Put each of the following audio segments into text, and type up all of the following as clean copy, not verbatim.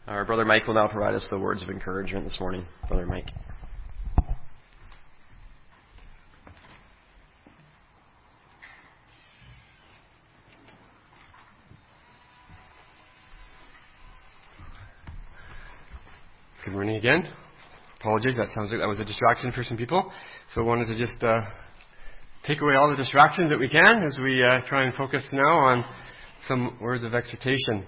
Our Brother Mike will now provide us the words of encouragement this morning. Brother Mike. Good morning again. Apologies, that sounds like that was a distraction for some people. So I wanted to just take away all the distractions that we can as we try and focus now on some words of exhortation.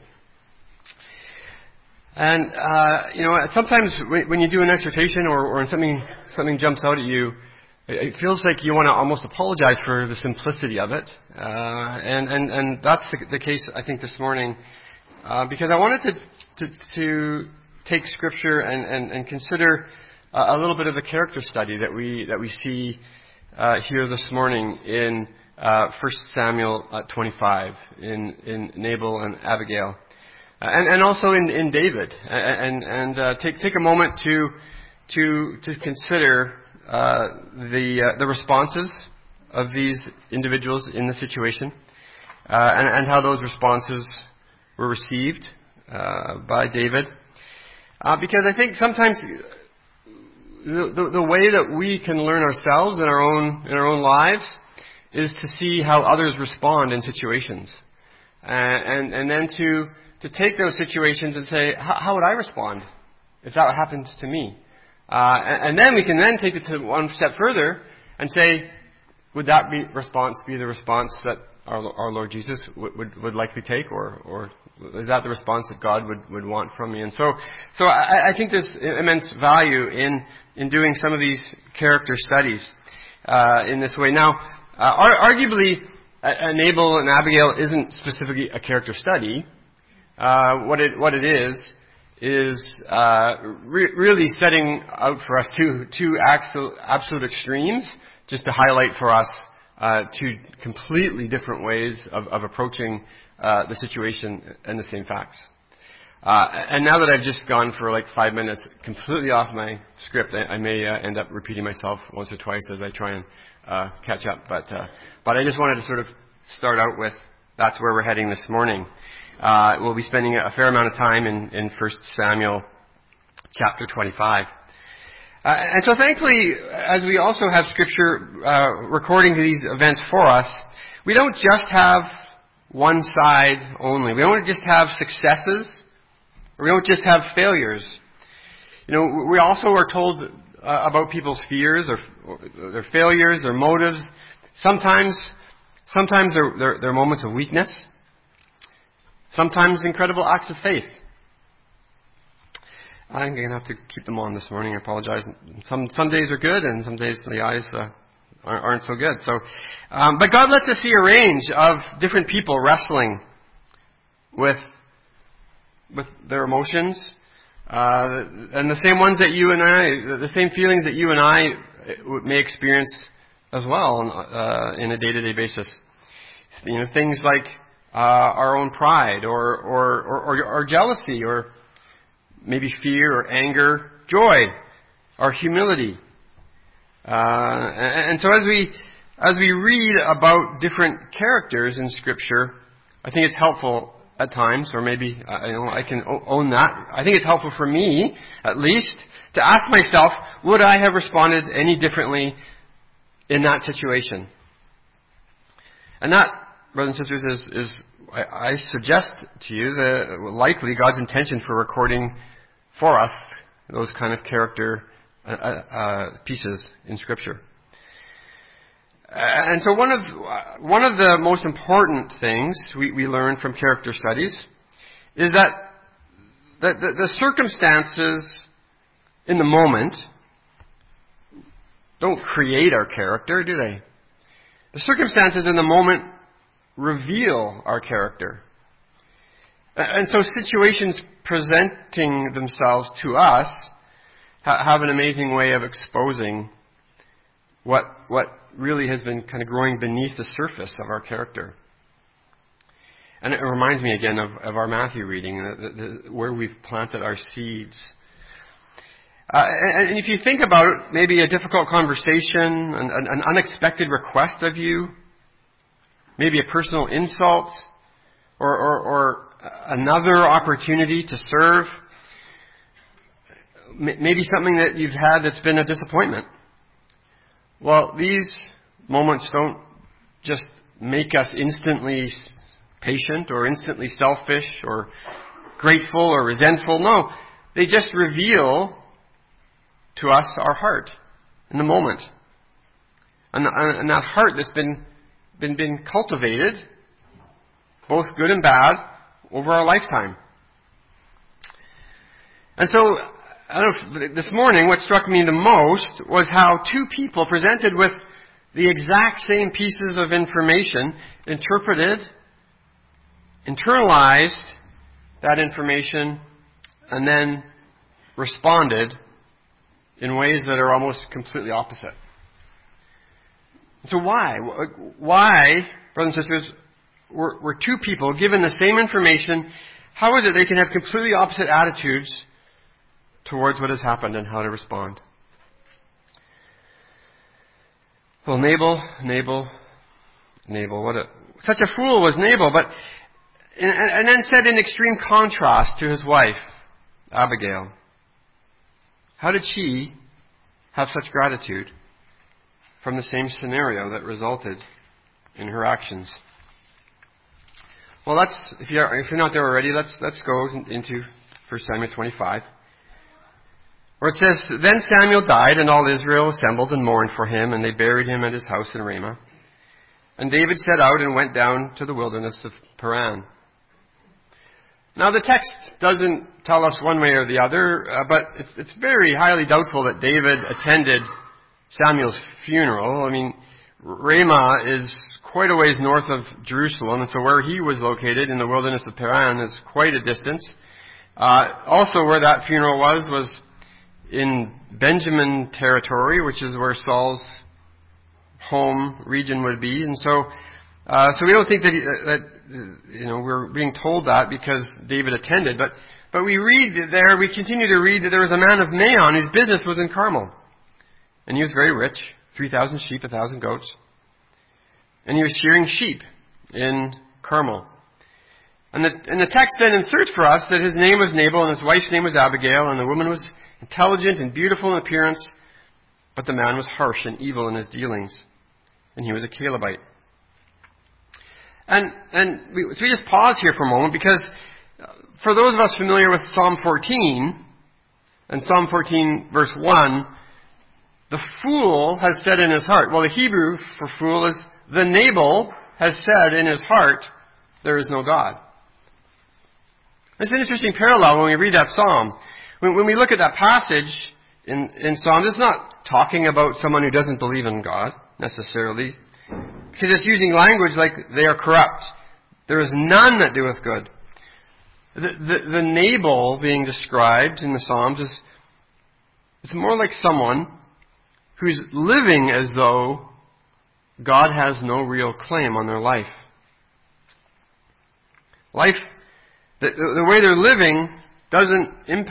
And, sometimes when you do an exhortation or when something jumps out at you, it feels like you want to almost apologize for the simplicity of it. And that's the case, I think, this morning. Because I wanted to take Scripture and consider a little bit of the character study that we see here this morning in 1 Samuel 25, in Nabal and Abigail. And also in David, and take a moment to consider the responses of these individuals in the situation, and how those responses were received by David, because I think sometimes the way that we can learn ourselves in our own lives is to see how others respond in situations, and then to take those situations and say, how would I respond if that happened to me? And then we can then take it to one step further and say, would that response be the response that our Lord Jesus would likely take, or is that the response that God would want from me? And so I think there's immense value in doing some of these character studies in this way. Now, arguably, Nabal and Abigail isn't specifically a character study. What it is really setting out for us two absolute extremes, just to highlight for us two completely different ways of approaching the situation and the same facts. And now that I've just gone for like 5 minutes completely off my script, I may end up repeating myself once or twice as I try and catch up. But I just wanted to sort of start out with that's where we're heading this morning. We'll be spending a fair amount of time in 1 Samuel chapter 25. And so thankfully, as we also have Scripture recording these events for us, we don't just have one side only. We don't just have successes, or we don't just have failures. We also are told about people's fears, or their failures, their motives. Sometimes they're moments of weakness. Sometimes incredible acts of faith. I'm going to have to keep them on this morning. I apologize. Some days are good, and some days the eyes aren't so good. So, but God lets us see a range of different people wrestling with their emotions, and the same ones that you and I, the same feelings that you and I may experience as well in a day-to-day basis. Things like our own pride, or jealousy, or maybe fear, or anger, joy, or humility. And so as we read about different characters in Scripture, I think it's helpful at times, or maybe I can own that. I think it's helpful for me, at least, to ask myself, would I have responded any differently in that situation? And that, brothers and sisters, is I suggest to you that likely God's intention for recording for us those kind of character pieces in Scripture. And so one of the most important things we learn from character studies is that the circumstances in the moment don't create our character, do they? The circumstances in the moment reveal our character. And so situations presenting themselves to us have an amazing way of exposing what really has been kind of growing beneath the surface of our character. And it reminds me again of our Matthew reading, where we've planted our seeds. And if you think about it, maybe a difficult conversation, an unexpected request of you, maybe a personal insult, or another opportunity to serve, maybe something that you've had that's been a disappointment. Well, these moments don't just make us instantly patient or instantly selfish or grateful or resentful. No, they just reveal to us our heart in the moment. And that heart that's been cultivated, both good and bad, over our lifetime. And so, I don't know, this morning what struck me the most was how two people presented with the exact same pieces of information interpreted, internalized that information, and then responded in ways that are almost completely opposite. So why? Why, brothers and sisters, were two people given the same information? How is it they can have completely opposite attitudes towards what has happened and how to respond? Well, Nabal, such a fool was Nabal, and then set in extreme contrast to his wife, Abigail. How did she have such gratitude from the same scenario that resulted in her actions? Well, if you're not there already, let's go into 1 Samuel 25. Where it says, Then Samuel died, and all Israel assembled and mourned for him, and they buried him at his house in Ramah. And David set out and went down to the wilderness of Paran. Now the text doesn't tell us one way or the other, but it's very highly doubtful that David attended Samuel's funeral. I mean, Ramah is quite a ways north of Jerusalem, and so where he was located in the wilderness of Paran is quite a distance. Also where that funeral was in Benjamin territory, which is where Saul's home region would be. And so we don't think that we're being told that because David attended, but we read there, we continue to read that there was a man of Maon whose business was in Carmel. And he was very rich, 3,000 sheep, 1,000 goats. And he was shearing sheep in Carmel. And the text then inserts for us that his name was Nabal and his wife's name was Abigail, and the woman was intelligent and beautiful in appearance, but the man was harsh and evil in his dealings, and he was a Calebite. So we just pause here for a moment, because for those of us familiar with Psalm 14, and Psalm 14 verse 1, the fool has said in his heart, well, the Hebrew for fool is the Nabal has said in his heart, there is no God. It's an interesting parallel when we read that psalm. When we look at that passage in Psalms, it's not talking about someone who doesn't believe in God, necessarily, because it's using language like they are corrupt. There is none that doeth good. The Nabal being described in the Psalms is more like someone who's living as though God has no real claim on their life. The way they're living isn't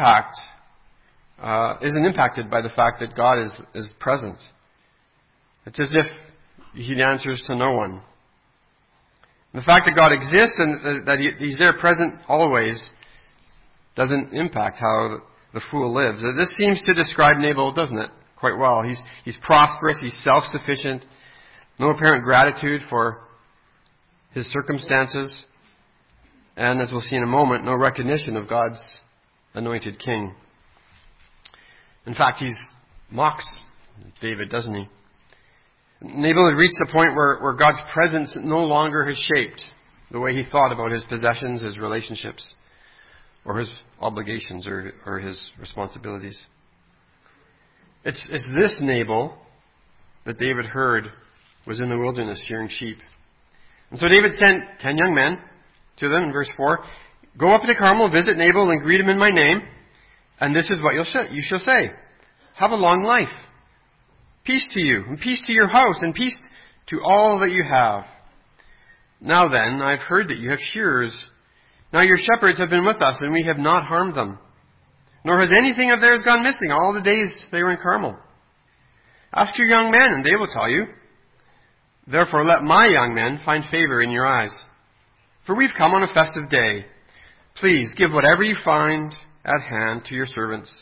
impacted by the fact that God is present. It's as if He answers to no one. The fact that God exists and that He's there present always doesn't impact how the fool lives. This seems to describe Nabal, doesn't it? Quite well. He's prosperous, he's self-sufficient, no apparent gratitude for his circumstances, and as we'll see in a moment, no recognition of God's anointed king. In fact, he mocks David, doesn't he? Nabal had reached the point where God's presence no longer has shaped the way he thought about his possessions, his relationships, or his obligations, or his responsibilities. It's this Nabal that David heard was in the wilderness shearing sheep. And so David sent 10 young men to them in verse 4. Go up to Carmel, visit Nabal, and greet him in my name. And this is what you shall say. Have a long life. Peace to you, and peace to your house, and peace to all that you have. Now then, I've heard that you have shearers. Now your shepherds have been with us, and we have not harmed them. Nor has anything of theirs gone missing all the days they were in Carmel. Ask your young men, and they will tell you. Therefore let my young men find favor in your eyes. For we've come on a festive day. Please give whatever you find at hand to your servants,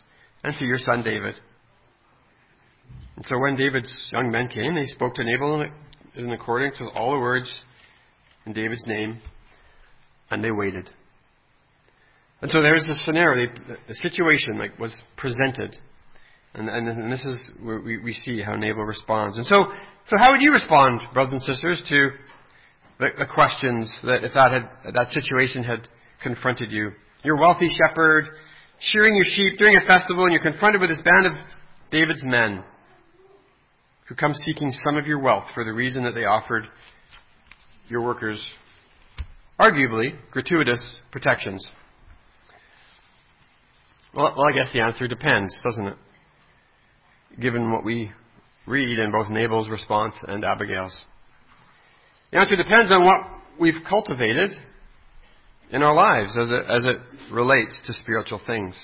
and to your son David." And so when David's young men came, they spoke to Nabal in accordance with all the words in David's name, and they waited. And so there's this scenario, the situation was presented. And this is where we see how Nabal responds. And so how would you respond, brothers and sisters, to the questions that if that situation had confronted you? You're a wealthy shepherd, shearing your sheep during a festival, and you're confronted with this band of David's men who come seeking some of your wealth for the reason that they offered your workers arguably gratuitous protections. Well, I guess the answer depends, doesn't it? Given what we read in both Nabal's response and Abigail's. The answer depends on what we've cultivated in our lives as it relates to spiritual things.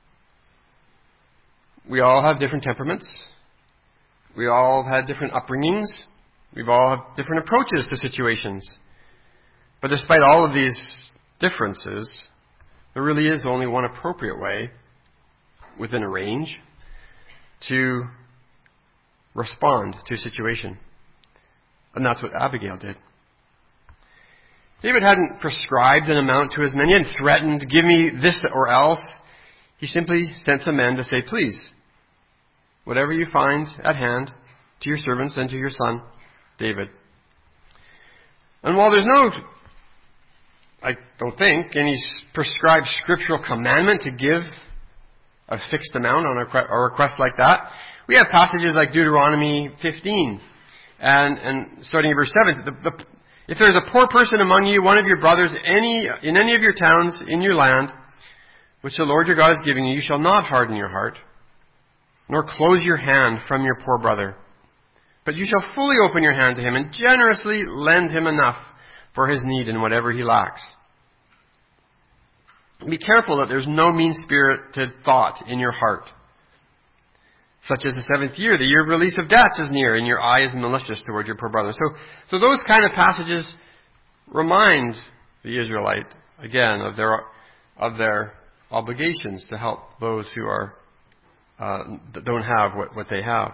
We all have different temperaments. We all have had different upbringings. We've all have different approaches to situations. But despite all of these differences, there really is only one appropriate way within a range to respond to a situation. And that's what Abigail did. David hadn't prescribed an amount to his men. He hadn't threatened, "Give me this or else." He simply sent some men to say, "Please, whatever you find at hand, to your servants and to your son, David." And while there's I don't think, any prescribed scriptural commandment to give a fixed amount on a request like that, we have passages like Deuteronomy 15, and starting in verse 7, "If there is a poor person among you, one of your brothers, in any of your towns in your land, which the Lord your God is giving you, you shall not harden your heart, nor close your hand from your poor brother. But you shall fully open your hand to him and generously lend him enough for his need in whatever he lacks. Be careful that there's no mean-spirited thought in your heart, such as the 7th year, the year of release of debts is near, and your eye is malicious toward your poor brother." So those kind of passages remind the Israelite, again, of their obligations to help those who that don't have what they have.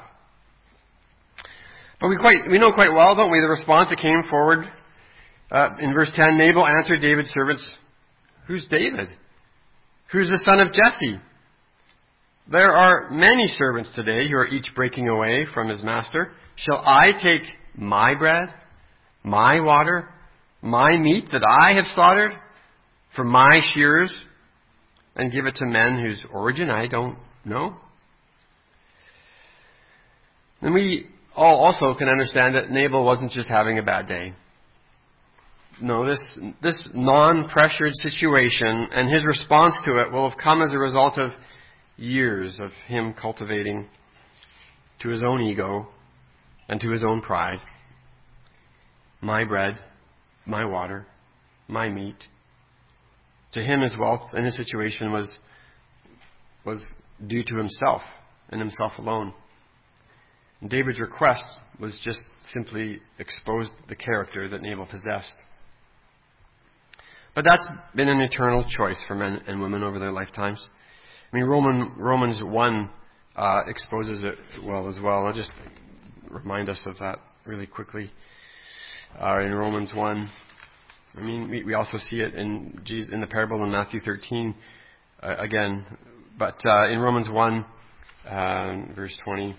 But we know quite well, don't we, the response that came forward in verse 10. "Nabal answered David's servants," "Who's David? Who's the son of Jesse? There are many servants today who are each breaking away from his master. Shall I take my bread, my water, my meat that I have slaughtered for my shearers and give it to men whose origin I don't know?" And we all also can understand that Nabal wasn't just having a bad day. No, this non-pressured situation and his response to it will have come as a result of years of him cultivating to his own ego and to his own pride. My bread, my water, my meat. To him, his wealth and his situation was due to himself and himself alone. And David's request was just simply exposed the character that Nabal possessed. But that's been an eternal choice for men and women over their lifetimes. I mean, Romans 1 exposes it well as well. I'll just remind us of that really quickly. In Romans 1, I mean, we also see it in the parable in Matthew 13 again. But in Romans 1, verse 20,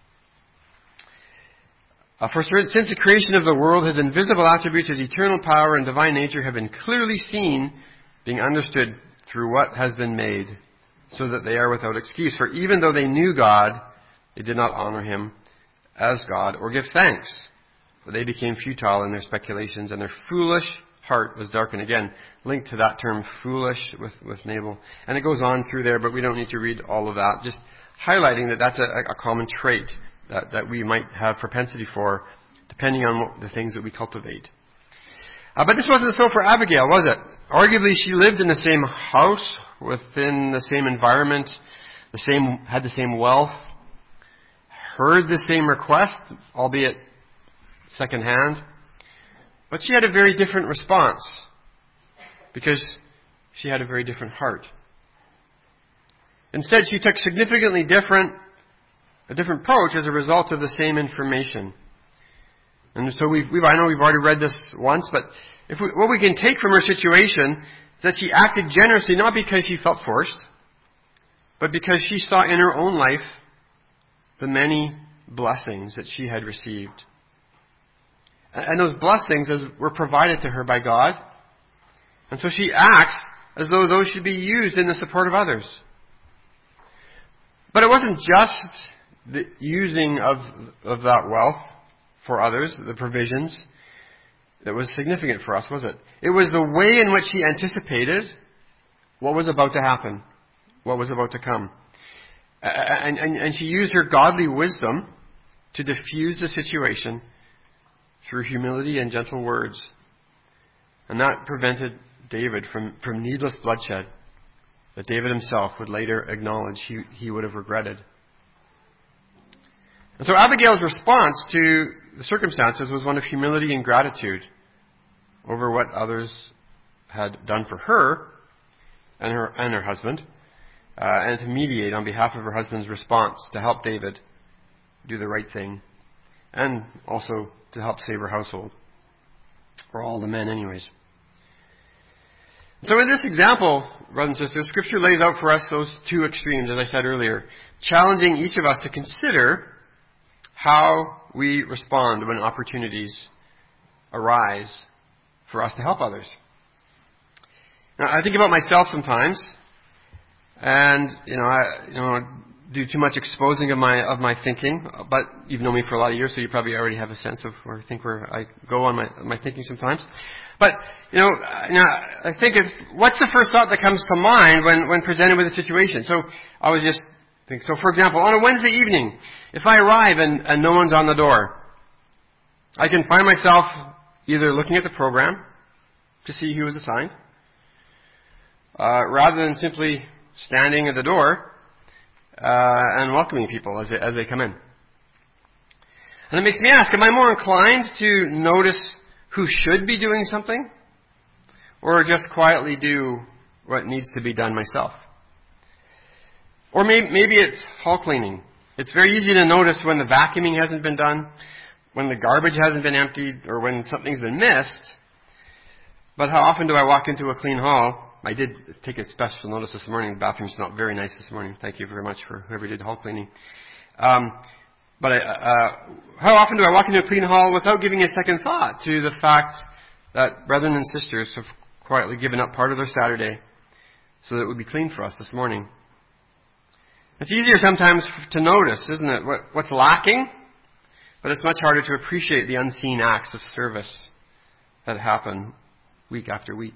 "For since the creation of the world, his invisible attributes, his eternal power and divine nature have been clearly seen, being understood through what has been made, so that they are without excuse. For even though they knew God, they did not honor him as God or give thanks. For they became futile in their speculations, and their foolish heart was darkened." Again, linked to that term foolish with Nabal. And it goes on through there, but we don't need to read all of that. Just highlighting that that's a common trait that we might have propensity for, depending on the things that we cultivate. But this wasn't so for Abigail, was it? Arguably, she lived in the same house, within the same environment, had the same wealth, heard the same request, albeit secondhand. But she had a very different response, because she had a very different heart. Instead, she took significantly a different approach as a result of the same information. And so I know we've already read this once, but what we can take from her situation is that she acted generously not because she felt forced, but because she saw in her own life the many blessings that she had received. And those blessings were provided to her by God. And so she acts as though those should be used in the support of others. But it wasn't just the using of that wealth for others, the provisions, that was significant for us, was it? It was the way in which she anticipated what was about to happen, what was about to come. And she used her godly wisdom to diffuse the situation through humility and gentle words. And that prevented David from needless bloodshed that David himself would later acknowledge he would have regretted. And so Abigail's response to the circumstances was one of humility and gratitude over what others had done for her and her husband, and to mediate on behalf of her husband's response to help David do the right thing, and also to help save her household, or all the men anyways. So in this example, brothers and sisters, Scripture lays out for us those two extremes, as I said earlier, challenging each of us to consider how we respond when opportunities arise for us to help others. Now, I think about myself sometimes, and I do too much exposing of my thinking. But you've known me for a lot of years, so you probably already have a sense of where I go on my thinking sometimes. But I think what's the first thought that comes to mind when presented with a situation? So I was just think. So, for example, on a Wednesday evening, if I arrive and no one's on the door, I can find myself either looking at the program to see who was assigned, rather than simply standing at the door and welcoming people as they come in. And it makes me ask, am I more inclined to notice who should be doing something, or just quietly do what needs to be done myself? Or maybe it's hall cleaning. It's very easy to notice when the vacuuming hasn't been done, when the garbage hasn't been emptied, or when something's been missed. But how often do I walk into a clean hall? I did take a special notice this morning. The bathroom's not very nice this morning. Thank you very much for whoever did hall cleaning. But how often do I walk into a clean hall without giving a second thought to the fact that brethren and sisters have quietly given up part of their Saturday so that it would be clean for us this morning? It's easier sometimes to notice, isn't it, what's lacking? But it's much harder to appreciate the unseen acts of service that happen week after week.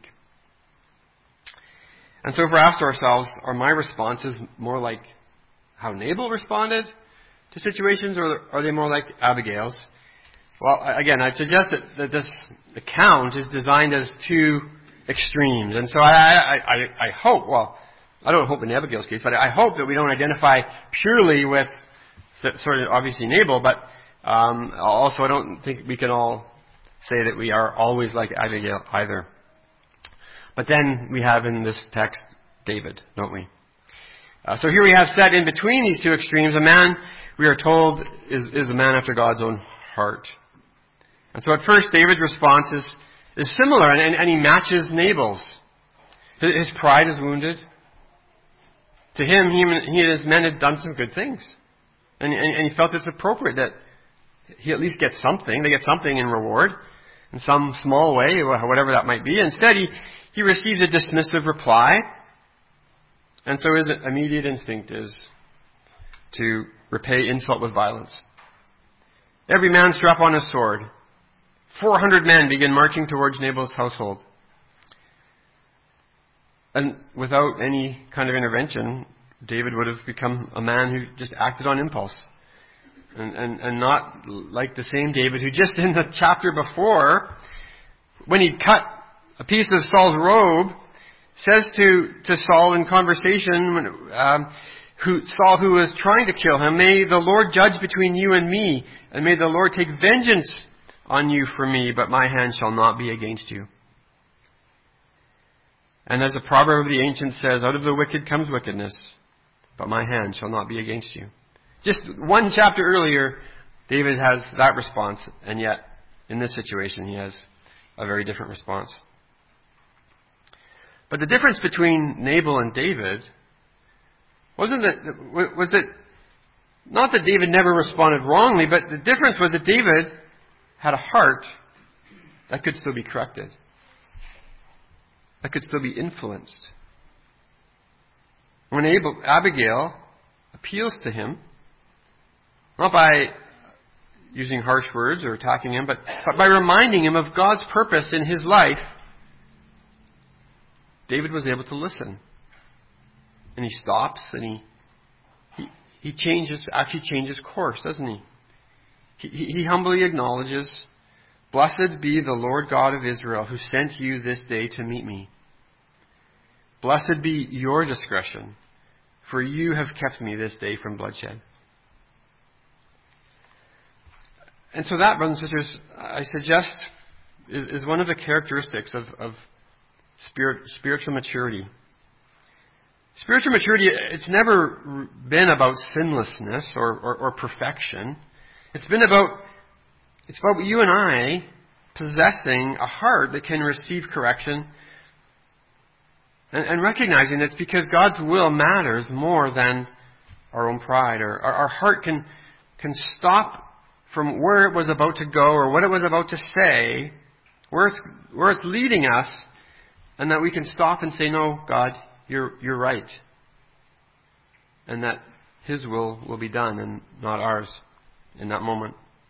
And so if we're asked ourselves, are my responses more like how Nabal responded to situations, or are they more like Abigail's? Well, again, I'd suggest that this account is designed as two extremes. And so I hope, well, I don't hope in Abigail's case, but I hope that we don't identify purely with sort of obviously Nabal, but also I don't think we can all say that we are always like Abigail either. But then we have in this text David, don't we? So here we have set in between these two extremes a man we are told is a man after God's own heart. And so at first David's response is similar, and he matches Nabal's. His pride is wounded. To him, he and his men had done some good things. And he felt it's appropriate that he at least gets something. They get something in reward, in some small way, whatever that might be. Instead, he receives a dismissive reply. And so his immediate instinct is to repay insult with violence. Every man strap on his sword. 400 men begin marching towards Nabal's household. And without any kind of intervention, David would have become a man who just acted on impulse. And not like the same David who just in the chapter before, when he cut a piece of Saul's robe, says to Saul in conversation, Saul who was trying to kill him, "May the Lord judge between you and me, and may the Lord take vengeance on you for me, but my hand shall not be against you." And as the proverb of the ancients says, out of the wicked comes wickedness, but my hand shall not be against you. Just one chapter earlier, David has that response, and yet in this situation he has a very different response. But the difference between Nabal and David was that not that David never responded wrongly, but the difference was that David had a heart that could still be corrected, that could still be influenced. When Abigail appeals to him, not by using harsh words or attacking him, but by reminding him of God's purpose in his life, David was able to listen. And he stops and he changes course, doesn't he? He humbly acknowledges, "Blessed be the Lord God of Israel, who sent you this day to meet me. Blessed be your discretion, for you have kept me this day from bloodshed." And so that, brothers and sisters, I suggest is one of the characteristics of spiritual maturity. Spiritual maturity, it's never been about sinlessness or perfection. It's about you and I possessing a heart that can receive correction and recognizing that it's because God's will matters more than our own pride. Or our heart can stop from where it was about to go or what it was about to say, where it's leading us, and that we can stop and say, "No, God, you're right." And that His will be done and not ours in that moment.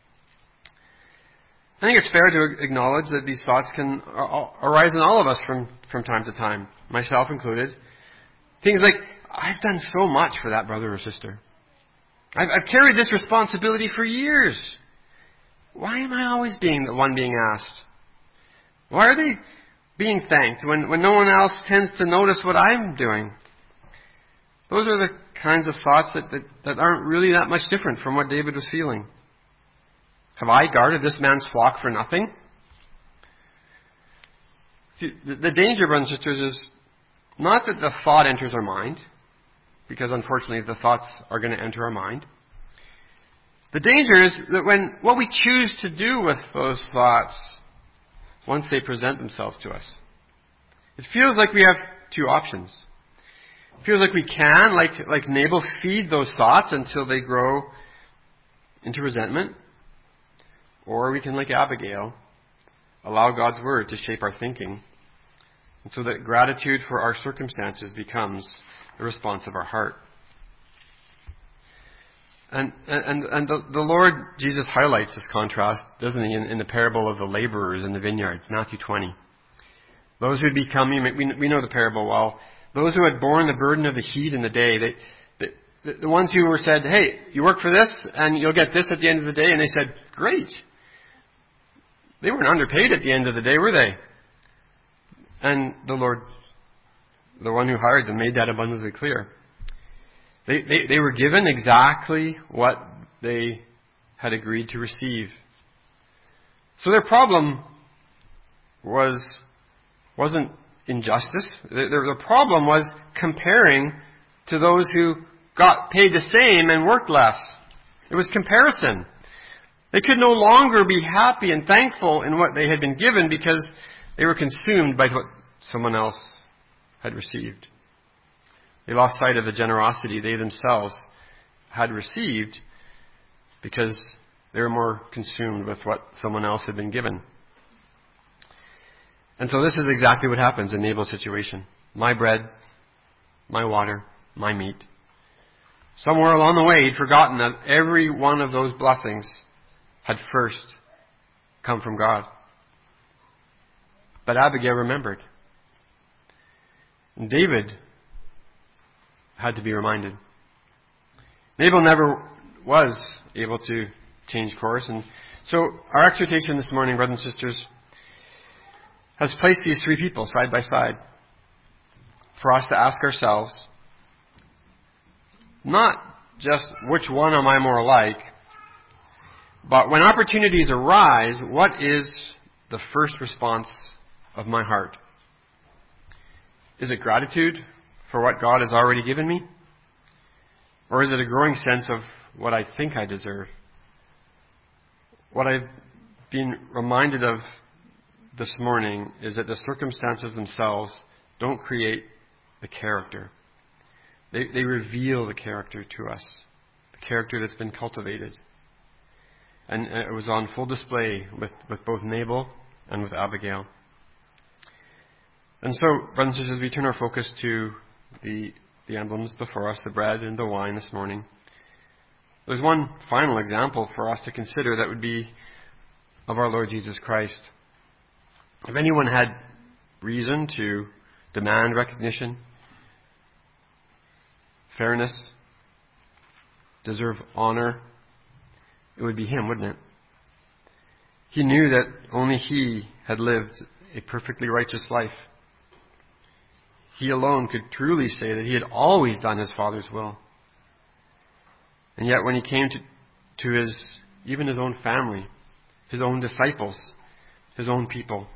I think it's fair to acknowledge that these thoughts can arise in all of us from time to time, myself included. Things like, "I've done so much for that brother or sister. I've carried this responsibility for years. Why am I always being the one being asked? Why are they being thanked when no one else tends to notice what I'm doing?" Those are the kinds of thoughts that aren't really that much different from what David was feeling. Have I guarded this man's flock for nothing? See, the danger, brothers and sisters, is not that the thought enters our mind, because unfortunately the thoughts are going to enter our mind. The danger is that when what we choose to do with those thoughts, once they present themselves to us, it feels like we have two options. It feels like we can, like Nabal, feed those thoughts until they grow into resentment. Or we can, like Abigail, allow God's Word to shape our thinking, and so that gratitude for our circumstances becomes the response of our heart. And the Lord Jesus highlights this contrast, doesn't he, in the parable of the laborers in the vineyard, Matthew 20. Those who had become, we know the parable well, those who had borne the burden of the heat in the day, the ones who were said, "Hey, you work for this and you'll get this at the end of the day," and they said, "Great." They weren't underpaid at the end of the day, were they? And the Lord, the one who hired them, made that abundantly clear. They were given exactly what they had agreed to receive. So their problem wasn't injustice. The problem was comparing to those who got paid the same and worked less. It was comparison. They could no longer be happy and thankful in what they had been given because they were consumed by what someone else had received. They lost sight of the generosity they themselves had received because they were more consumed with what someone else had been given. And so this is exactly what happens in Nabal's situation. My bread, my water, my meat. Somewhere along the way, he'd forgotten that every one of those blessings had first come from God. But Abigail remembered. And David had to be reminded. Nabal never was able to change course. And so our exhortation this morning, brothers and sisters, has placed these three people side by side for us to ask ourselves, not just which one am I more like, but when opportunities arise, what is the first response of my heart? Is it gratitude for what God has already given me? Or is it a growing sense of what I think I deserve? What I've been reminded of this morning is that the circumstances themselves don't create the character. They reveal the character to us, the character that's been cultivated. And it was on full display with both Nabal and with Abigail. And so, brothers and sisters, we turn our focus to the emblems before us, the bread and the wine this morning. There's one final example for us to consider that would be of our Lord Jesus Christ. If anyone had reason to demand recognition, fairness, deserve honor, it would be him, wouldn't it? He knew that only he had lived a perfectly righteous life. He alone could truly say that he had always done his Father's will. And yet when he came to even his own family, his own disciples, his own people,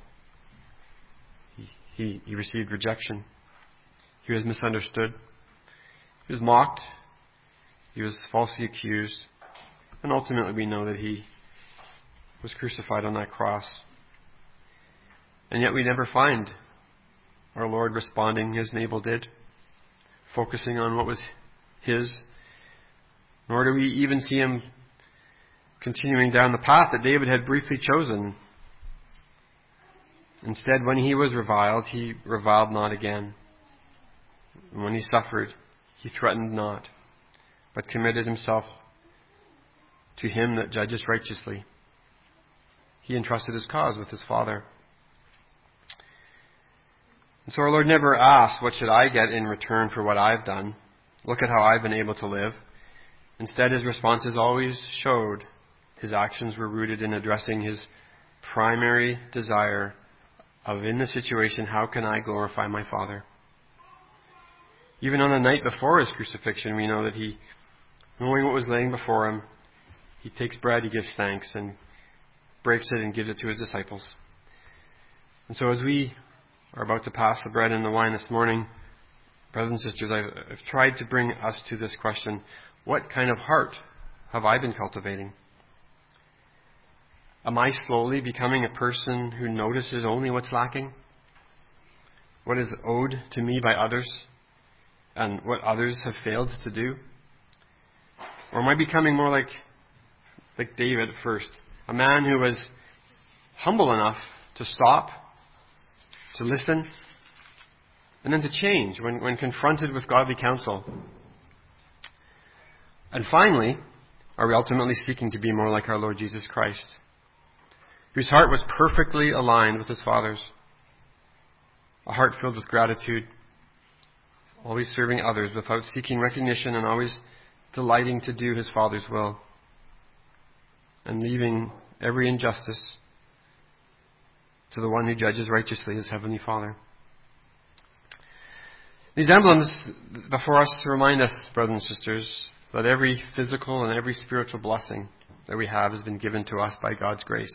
he received rejection. He was misunderstood. He was mocked. He was falsely accused. And ultimately we know that he was crucified on that cross. And yet we never find our Lord responding as Nabal did, focusing on what was his. Nor do we even see him continuing down the path that David had briefly chosen. Instead, when he was reviled, he reviled not again. And when he suffered, he threatened not, but committed himself to him that judges righteously. He entrusted his cause with his Father. And so our Lord never asked, what should I get in return for what I've done? Look at how I've been able to live. Instead, his responses always showed his actions were rooted in addressing his primary desire of, in the situation, how can I glorify my Father? Even on the night before his crucifixion, we know that he, knowing what was laying before him, he takes bread, he gives thanks, and breaks it and gives it to his disciples. And so as we are about to pass the bread and the wine this morning, brothers and sisters, I've tried to bring us to this question: what kind of heart have I been cultivating? Am I slowly becoming a person who notices only what's lacking? What is owed to me by others? And what others have failed to do? Or am I becoming more like David at first? A man who was humble enough to stop, to listen, and then to change when confronted with godly counsel. And finally, are we ultimately seeking to be more like our Lord Jesus Christ, whose heart was perfectly aligned with his Father's? A heart filled with gratitude, always serving others without seeking recognition, and always delighting to do his Father's will, and leaving every injustice to the one who judges righteously, his Heavenly Father. These emblems before us to remind us, brothers and sisters, that every physical and every spiritual blessing that we have has been given to us by God's grace.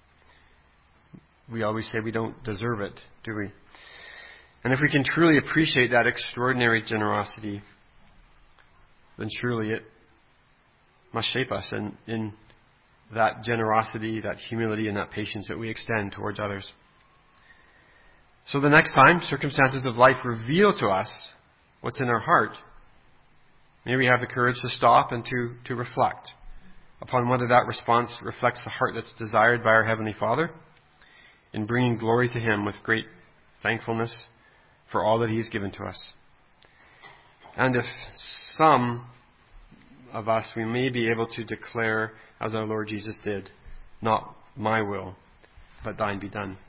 We always say we don't deserve it, do we? And if we can truly appreciate that extraordinary generosity, then surely it must shape us in that generosity, that humility, and that patience that we extend towards others. So the next time circumstances of life reveal to us what's in our heart, may we have the courage to stop and to reflect upon whether that response reflects the heart that's desired by our Heavenly Father, in bringing glory to him with great thankfulness for all that he's given to us. And if some of us, we may be able to declare, as our Lord Jesus did, not my will, but thine be done.